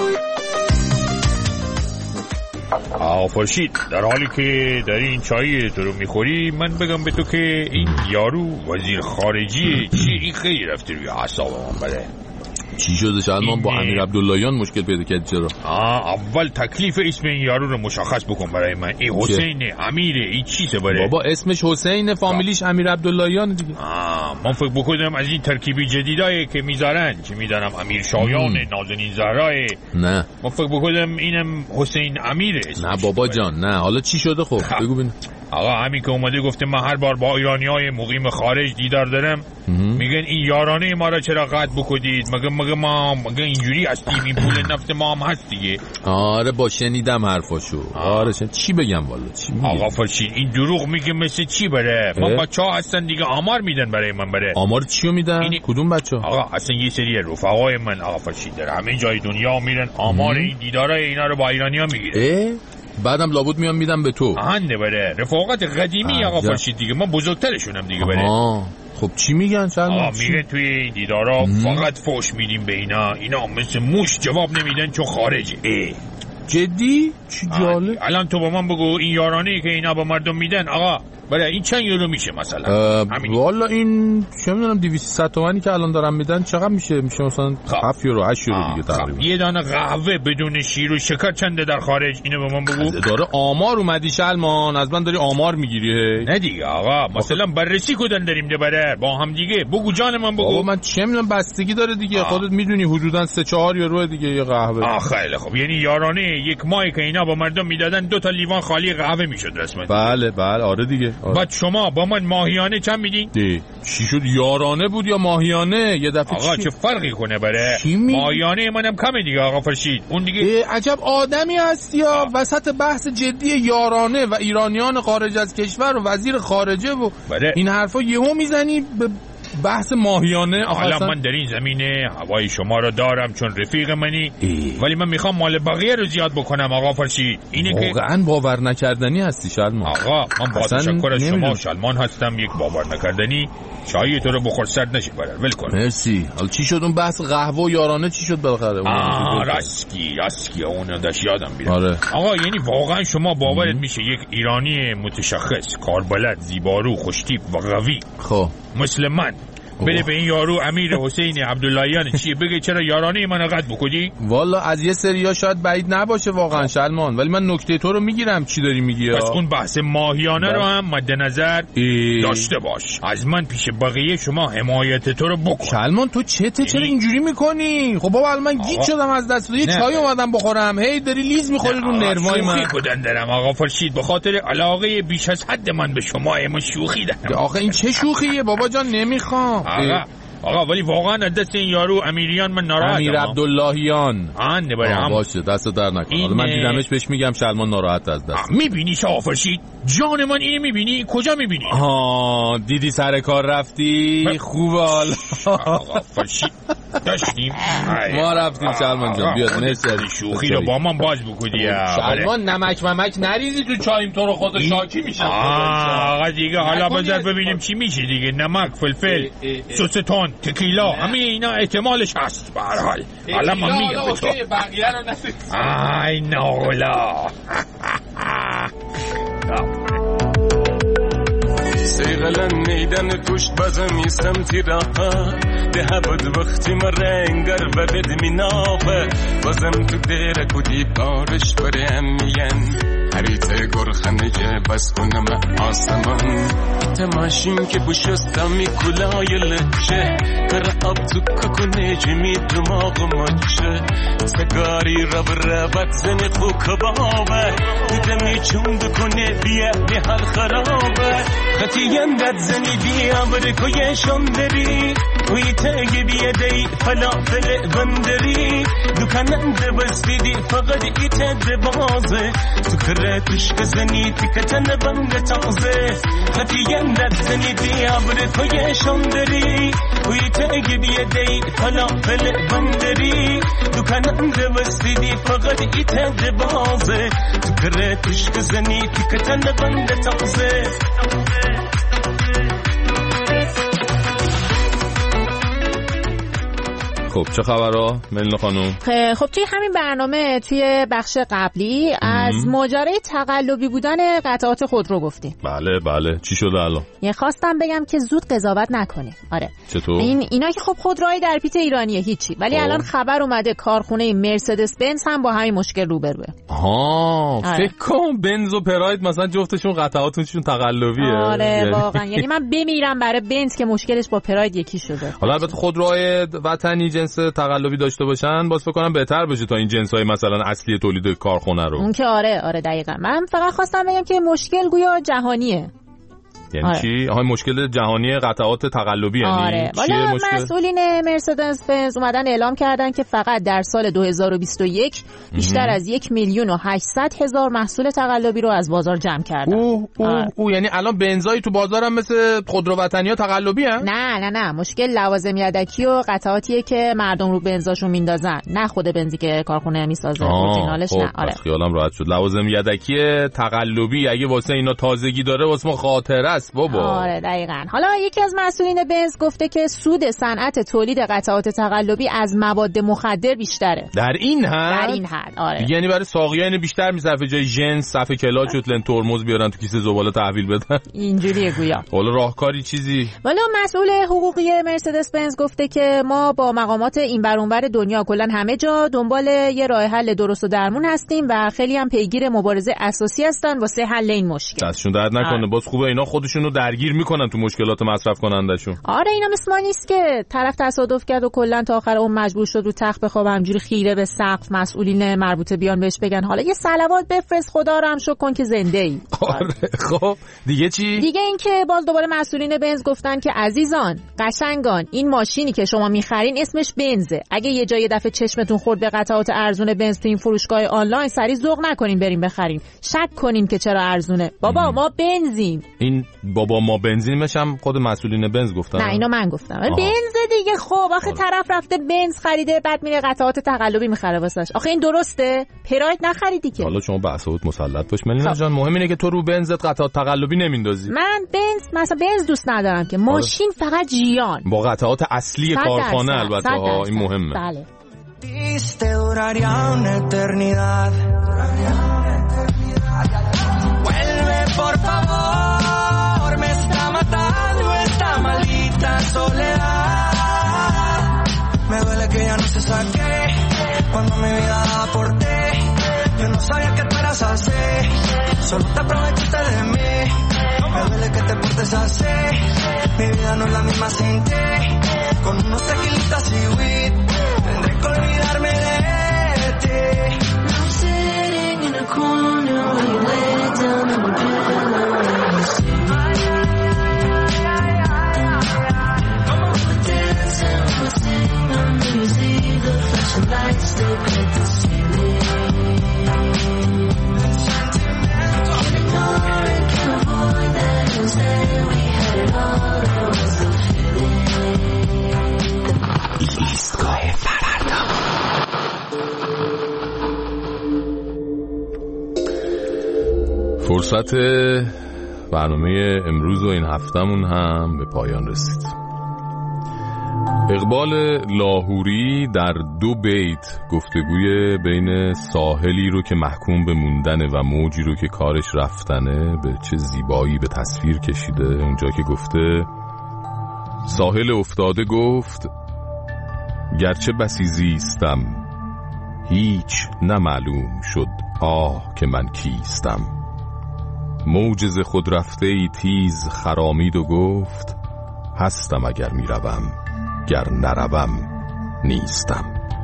آقا فرشید، در حالی که داری این چایی تو رو میخوری، من بگم به تو که این یارو وزیر خارجی چی این خیلی رفته روی اعصاب من. بله چی شده سلمان؟ با امیر عبداللهیان مشکل پیدا کرد چرا؟ آه اول تکلیف اسم این یارو رو مشخص بکن برای من. این حسین امیره، این چیزه بره؟ بابا اسمش حسین، فامیلیش امیر عبداللهیان دیگه. آه من فکر بکنم از این ترکیبی جدیدایی که میذارن، چه میدونم امیر شایان، نازنین زهرای. نه من فکر بکنم اینم حسین امیره. نه بابا جان نه. حالا چی شده خب؟ بگو ببین. آقا همین که اومده گفته من هر بار با ایرانیای مقیم خارج دیدار دارم، میگن این یارانه ما را چرا قطع بکنید؟ مگه مگه ما مگه اینجوری هستیم؟ این پول نفت ما هم هست دیگه. آره با شنیدم حرفاشو. آره شن... چی بگم والا؟ چی میگم؟ آقا فرشید این دروغ میگه مثل چی بره؟ ما بچه‌ها هستن دیگه آمار میدن برای من بره. آمار چیو میدن؟ اینی... کدوم بچه‌ها؟ آقا اصلا یه سری رفقای من آقا فرشید در همه جای دنیا میرن آمار این دیدارای اینا رو با ایرانی‌ها میگیره. بعدم لابد میام میدم به تو. آهنده بره رفاقت قدیمی آقا فرشید دیگه، ما بزرگترشونم دیگه بره. آه. خب چی میگن سلمان؟ آقا میگن توی دیدارا فقط فوش میدیم به اینا، اینا مثل موش جواب نمیدن چون خارجه. اه. جدی؟ چی جالب. الان تو با من بگو این یارانه‌ای که اینا با مردم میدن آقا برای این چند یورو میشه مثلا؟ والا این چه میدونم دویست تومانی که الان دارن میدن چقدر میشه؟ میشه مثلا هفت یورو هشت یورو دیگه تقریبا. یه دانه قهوه بدون شیر و شکر چنده در خارج؟ اینو به من بگو. داره آمار اومدی سلمان، از من داری آمار میگیری؟ نه دیگه آقا مثلا بررسی کدن داریم ده بره با هم دیگه. بگو جان من بگو. بابا من چه میدونم بستگی داره دیگه. آه. خودت میدونی حدودا سه چهار یورو دیگه یه قهوه. آ خیلی خوب، یعنی یارانه یک ماهی که اینا با مردم میدادن دو تا لیوان خالی قهوه میشد رسما. بله بله آره دیگه. بعد شما با من ماهیانه چند میدین؟ چی شد یارانه بود یا ماهیانه؟ یه دفعه آقا چی؟ چه فرقی کنه بره؟ می... ماهیانه منم کمه دیگه آقا فرشید. اون دیگه عجب آدمی هستی یا وسط بحث جدی یارانه و ایرانیان خارج از کشور و وزیر خارجه و بره. این حرفا یهو میزنی به بحث ماهیانه. حالا من در این زمینه هوای شما رو دارم چون رفیق منی ای. ولی من میخوام مال بقیه رو زیاد بکنم آقا فرشید. اینه که واقعا باور نکردنی هستی شلمان. آقا من با تشکر از شما شلمان هستم، یک باور نکردنی چایی تو رو بخور سرد نشی برر ول کن. مرسی. حالا چی شد اون بحث قهوه و یارانه چی شد بالاخره؟ آه راسکی راسکی اونو داشت یادم بیاد. آره. آقا یعنی واقعا شما باورت میشه یک ایرانی متشخص کاربلد زیبارو خوشتیپ و قوی خب مثل من بله به این یارو امیر حسین عبداللهیان چیه بگه چرا یارانه من قد بکنی؟ والا از یه سریا شاید بعید نباشه واقعا شلمان، ولی من نکته تو رو میگیرم چی داری میگی. پس اون بحث ماهیانه رو هم مد نظر داشته باش. از من پیش بقیه شما حمایت تو رو بکن. شلمان تو چته چرا اینجوری میکنی؟ خب بابا من گیج شدم از دست تو. یه چای اومدم بخورم هی داری لیز میخوری رو نروای من. شوخی بودن دارم آقا فرشید، به خاطر علاقه بیش از حد من به شما اما شوخی دارم. آخه این چه شوخیه بابا جان نمیخوام. آقا آقا ولی واقعا از دست این یارو امیریان من ناراحتم. امیر عبداللهیان آن نبرم باشه دست در نکن. حالا من دیدمش بهش میگم شلمان ناراحت از دست. میبینی شاه فرشید جان من اینو میبینی؟ کجا میبینی؟ ها دیدی سر کار رفتی؟ ب... خوبه حالا آقا فرشید داشتیم ما رفتیم شلمان جان بیاد مرسی. شوخی رو با من باز بکودی شلمان نمک ممک نریزی تو چایم تو رو خود شاکی میشه. آقا دیگه حالا بذار ببینیم چی میشه دیگه. نمک فلفل سس تون تکیلا همه اینا احتمالش هست به هر حال. حالا من میگم به تو بقیه رو نسید. آی ناغلا سیغلن نیدن توشت بازم یستم تیراها ده بود وقتی ما رنگر و بد مینافه بازم تو دیره کدی بارش بره همین هریته گرخنه بس کنم آسمان تماشین که بوشستم می کلای لچه کر آب تو ککنه جمی دماغ مچه سگاری رب ربت زن خو کبابه دمی چون دکنه بیا نحال خرابه خطی یندت زنی بیا برکوی شندری وی تاگی بیا دی فلافل بندری دکانند بستیدی فقط ایتا دبازه تو کرتش کزنی تکتن بند تازه خطی یندت زنی بیا برکوی شندری وی تاگی بیا دی فلافل بندری دکانند بستیدی فقط ایتا دبازه تو کرتش کزنی تکتن بند تازه. خب چه خبرها ملینا خانم؟ خب توی همین برنامه توی بخش قبلی از ماجرای تقلبی بودن قطعات خودرو گفتیم. بله بله چی شده الان؟ یه خواستم بگم که زود قضاوت نکنیم. آره چطور؟ این اینا که خب خودروهای در پیت ایرانیه هیچی، ولی الان خبر اومده کارخونه مرسدس بنز هم با همین مشکل روبروه. ها فکر کنم بنز و پراید مثلا جفتشون قطعاتشون تقلبیه. آره واقعا یعنی من بمیرم برای بنز که مشکلش با پراید یکی شده. حالا البته خودروهای وطنی جنس تقلبی داشته باشن باز فکر کنم بهتر بشه تا این جنس‌های مثلا اصلی تولید کارخونه رو. اون که آره آره دقیقاً. من فقط خواستم بگم که مشکل گویا جهانیه. یعنی آره. چی؟ آها مشکل جهانی قطعات تقلبی یعنی آره. والا مسئولین مرسدس بنز اومدن اعلام کردن که فقط در سال دو هزار و بیست و یک بیشتر از یک میلیون و هشتصد هزار محصول تقلبی رو از بازار جمع کردن. اوه اوه آره. اوه یعنی الان بنزایی تو بازار هم مثل خودرو وطنی‌ها تقلبی هست؟ نه نه نه مشکل لوازم یدکی و قطعاتیه که مردم رو بنزاشون میندازن، نه خود بنزی که کارخونه میسازه اورجینالش. نه آره خیالم راحت شد. لوازم یدکی تقلبی اگه واسه اینا تازگی داره واسه ما خاطره است بابا. آره دقیقاً. حالا یکی از مسئولین بنز گفته که سود صنعت تولید قطعات تقلبی از مواد مخدر بیشتره. در این حد؟ در این حد آره. یعنی برای ساقیان بیشتر میصرفه جای ژنس صفحه کلاج و لن ترمز بیارن تو کیسه زباله تحویل بدن. اینجوریه گویا. حالا راهکاری چیزی؟ والا مسئول حقوقی مرسدس بنز گفته که ما با مقامات این ور اون ور دنیا کلا همه جا دنبال یه راه حل درست و درمون هستیم و خیلی هم پیگیر مبارزه اساسی هستن واسه حل این مشکل. دستشون درد نکنه. باز خوبه اینا خود خودشون رو درگیر میکنن تو مشکلات مصرف کنندشون. آره اینا مثل ما نیست که طرف تصادف کرد و کلا تا آخر اون مجبور شد رو تخت بخوابه همجوری خیره به سقف، مسئولین مربوطه بیان بهش بگن حالا یه صلوات بفرست خدا رو هم شکر کن که زنده ای. آره خب دیگه چی؟ دیگه این که باز دوباره مسئولین بنز گفتن که عزیزان قشنگان این ماشینی که شما میخرین اسمش بنزه، اگه یه جای دفعه چشمتون خورد به قطعات ارزون بنز تو این فروشگاه آنلاین سری ذوق نکنین بریم بخرین، شک کنین که چرا ارزونه. بابا ام. ما بنزیم. این بابا ما بنزیمش هم خود مسئولین بنز گفتن؟ نه اینو من گفتم. بنز دیگه. خب آخه طرف رفته بنز خریده بعد میره قطعات تقلبی میخره واسش. آخه این درسته؟ پراید نخریدی که. حالا شما بحثات مسلط باش ملینا جان، مهم اینه که تو رو بنزت قطعات تقلبی نمیندازی. من بنز مثلا بنز دوست ندارم که ماشین فقط جیان با قطعات اصلی کارخانه البته ها، این مهمه. بله. Te duraría una eternidad. Vuelve por favor, me está matando esta maldita soledad. Me duele que ya no se saque cuando mi vida daba por ti. Yo no sabía que tú eras así, solo te aprovechaste de mí. Me duele que te portes así, mi vida no es la misma sin ti. Con unos tequilitas y weed tendré que olvidarme de ti. I'm sitting in a corner when you lay down on the pillow and you sing. We're dancing, we're singing on New Year's Eve. The flashing lights, they paint the ceiling. Can't ignore it, can't avoid that. Instead we had it all, there was the feeling. ایستگاه فردا. فرصت برنامه امروز و این هفتمون هم به پایان رسید. اقبال لاهوری در دو بیت گفتگوی بین ساحلی رو که محکوم به موندنه و موجی رو که کارش رفتنه به چه زیبایی به تصویر کشیده. اونجا که گفته ساحل افتاده گفت گرچه بسی زیستم هیچ نمعلوم شد آه که من کیستم. موجز خود رفته ای تیز خرامید و گفت هستم اگر میروم گر نروم نیستم.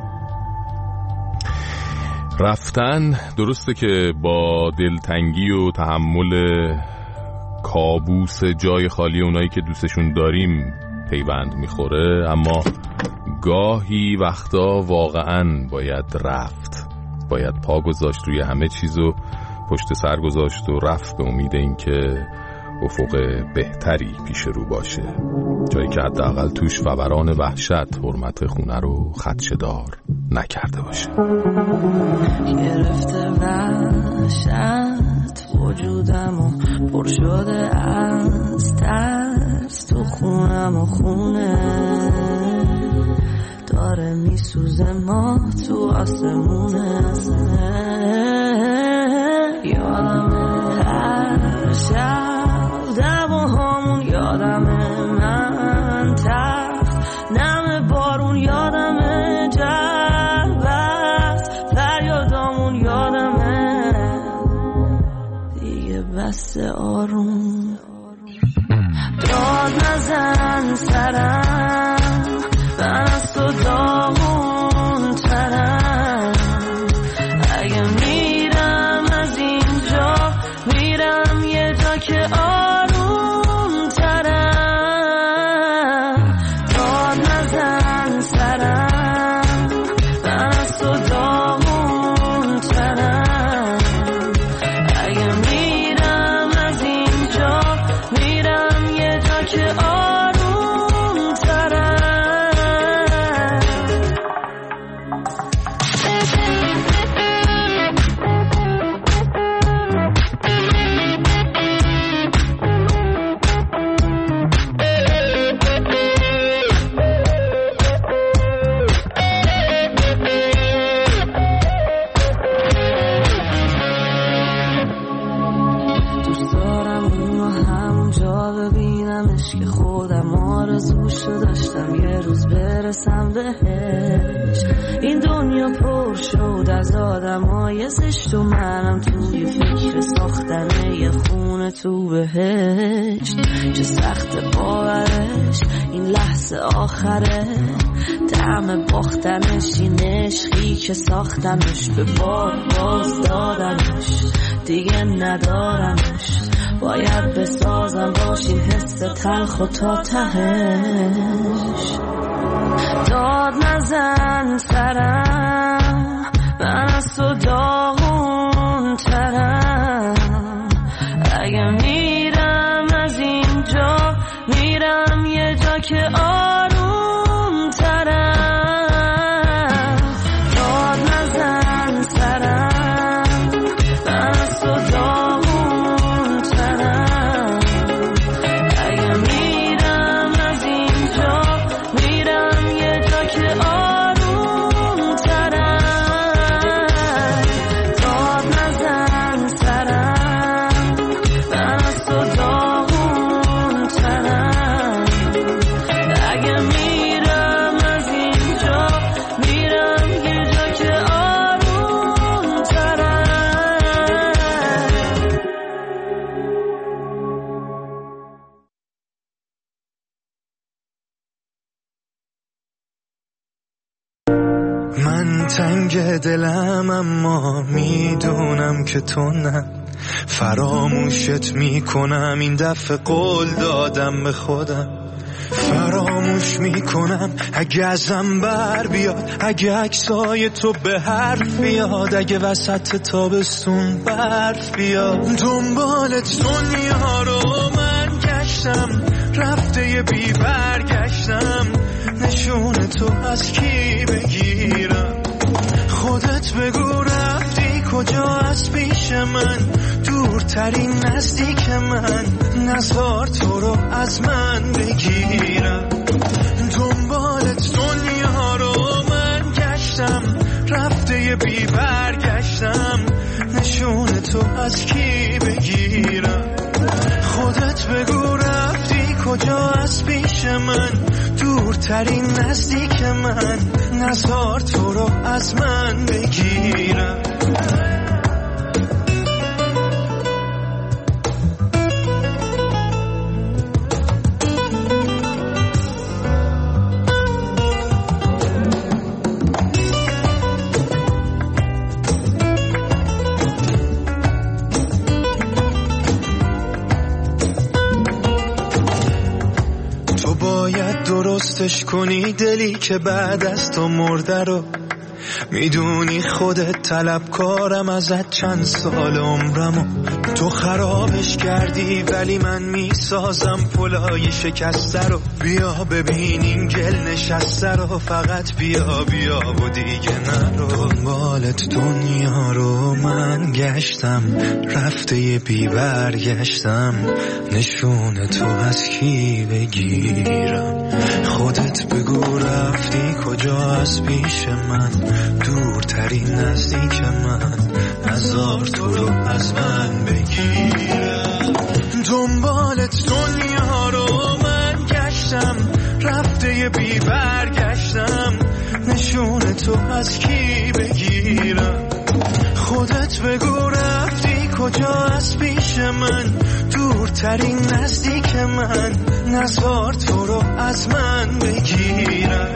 رفتن درسته که با دلتنگی و تحمل کابوس جای خالی اونایی که دوستشون داریم پیوند میخوره، اما گاهی وقتا واقعا باید رفت، باید پا گذاشت روی همه چیزو پشت سر گذاشت و رفت به امید این که افق بهتری پیش رو باشه، جایی که حداقل توش فوران وحشت حرمت خونه رو خدشه‌دار نکرده باشه. گرفته وحشت وجودم و پر شده از ترس، تو خونم و خونه داره میسوزه ما تو آسمونه. یادمه هر شب دماهامون، یادمه من تخت نم بارون، یادمه جربت فریادامون، یادمه دیگه بس آروم داد نزن سرم، من از تو داغون ترم. اگه میرم از اینجا میرم یه جا که آروم ترم. داد نزن سرم، من از تو داغون ترم. اگه میرم از اینجا میرم یه جا که آروم ترم. دیدمش که خودم آرزوشو داشتم یه روز برسم بهش. این دنیا پر شد از آدمای زشت و منم توی فکر ساختن یه خونه تو بهشت. چه سخت باورش این لحظه آخره، طعم باختنش این عشقی که ساختمش، به باد باز دادمش دیگه ندارمش. باید بسازم باش این حس تلخ و تا تهش. داد نزن سرم، من از تو داغون ترم. اگه میرم از اینجا میرم یه جا که آروم ترم. داد نزن سرم، من از تو داغون ترم. اگه میرم از اینجا میرم یه جا که آروم ترم. داد نزن سرم، من از تو داغون ترم. اگه میرم از اینجا میرم یه جا که آروم ترم. من تنگ دلم اما میدونم که تو نه، فراموشت میکنم این دفعه قول دادم به خودم. فراموش میکنم اگه ازم بر بیاد، اگه عکسای تو به حرف بیاد، اگه وسط تابستون برف بیاد. دنبالت دنیا رو من گشتم، رفته یه بی برگشتم. نشون تو از کی بگیرم؟ خودت بگو رفتی کجا از پیش من، دورترین نزدیک من. نزار تو رو از من بگیرم. دنبالت دنیا رو من گشتم، رفته یه بی برگشتم. نشون تو از کی بگیرم؟ خودت بگو رفتی کجا از پیش من، دورترین نزدیک من. نزار تو رو از من بگیرم. درستش کنی دلی که بعد از تو مرده رو. میدونی خودت طلبکارم ازت چند سال عمرمو. تو خرابش کردی ولی من میسازم پلای شکسته رو. بیا ببینیم گل نشسته رو، فقط بیا بیا و دیگه نرو. دنبالت دنیا رو من گشتم، رفته یه بی برگشتم. نشون تو از کی بگیرم؟ خودت بگو رفتی کجا از پیش من، دورترین نزدیک من. نزار تو رو از من بگیرم. دنبالت دنیا رو من گشتم، رفته یه بی برگشتم. نشون تو از کی بگیرم؟ خودت بگو رفتی کجا از پیش من، دورترین نزدیک من. نزار تو رو از من بگیرم.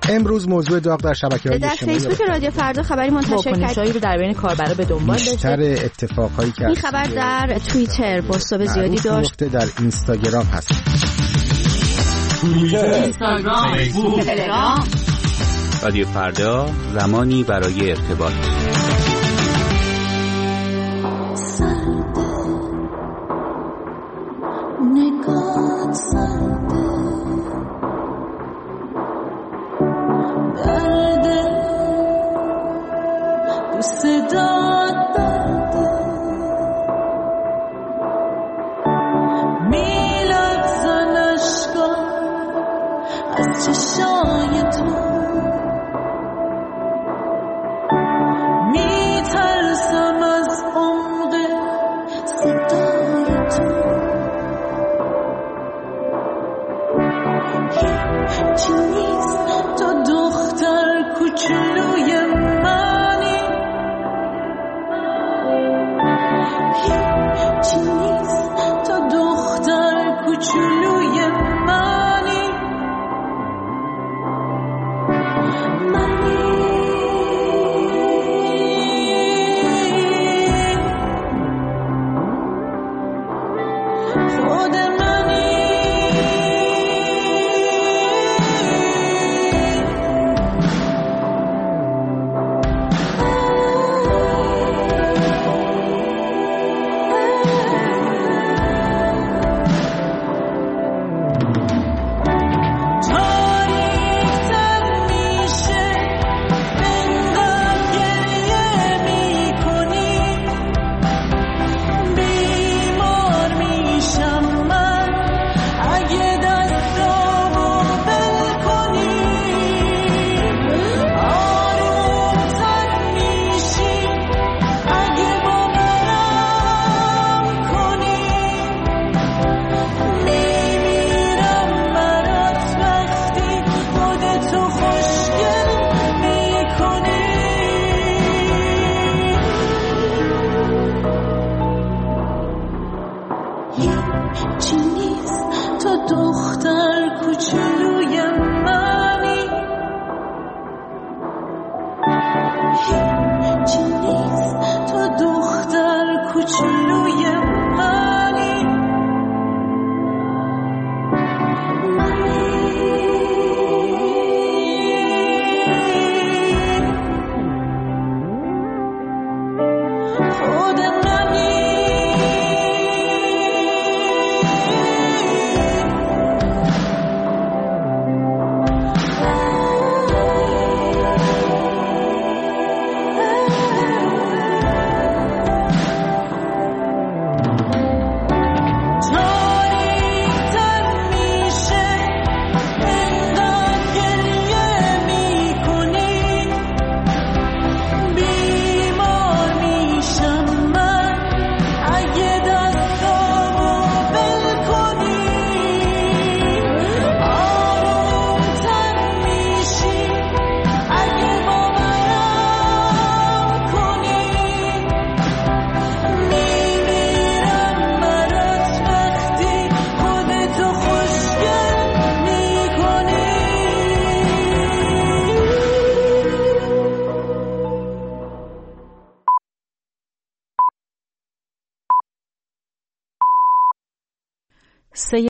امروز موضوع داغ در شبکه‌های اجتماعی در فیسبوک رادیو فردا خبری منتشر کرد رو در بین کاربرا به دنبال داشته. بیشتر اتفاقایی که این خبر در توییتر بازتاب زیادی داشت. در اینستاگرام هست. توییتر، اینستاگرام، فیسبوک، تلگرام. رادیو فردا، زمانی برای ارتباط. نگات سرده درده دوست داد درده میلاد زنشگاه از چشای تو میترسم از عمق صدای تو هیچی نیست تو دختر کوچولوی منی هیچی نیست تو دختر کوچولوی منی منی خود منی چی نیست تو دختر کوچولوی